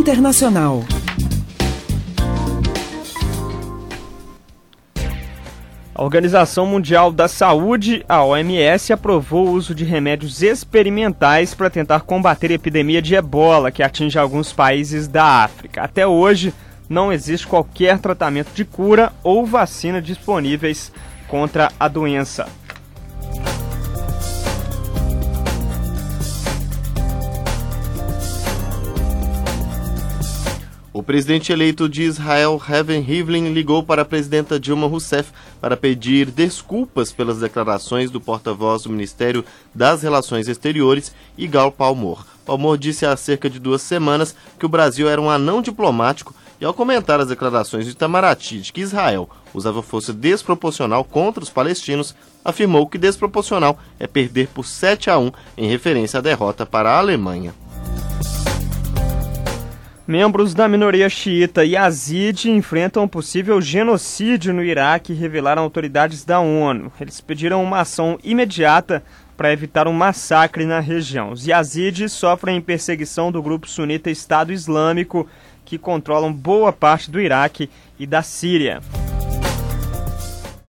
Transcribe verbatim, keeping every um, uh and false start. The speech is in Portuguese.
Internacional. A Organização Mundial da Saúde, a O M S, aprovou o uso de remédios experimentais para tentar combater a epidemia de ebola que atinge alguns países da África. Até hoje, não existe qualquer tratamento de cura ou vacina disponíveis contra a doença. O presidente eleito de Israel, Reuven Rivlin, ligou para a presidenta Dilma Rousseff para pedir desculpas pelas declarações do porta-voz do Ministério das Relações Exteriores, Igal Palmor. Palmor disse há cerca de duas semanas que o Brasil era um anão diplomático e, ao comentar as declarações de Itamaraty de que Israel usava força desproporcional contra os palestinos, afirmou que desproporcional é perder por sete a um, em referência à derrota para a Alemanha. Membros da minoria xiita Yazidi enfrentam um possível genocídio no Iraque, revelaram autoridades da ONU. Eles pediram uma ação imediata para evitar um massacre na região. Os Yazidis sofrem perseguição do grupo sunita Estado Islâmico, que controlam boa parte do Iraque e da Síria.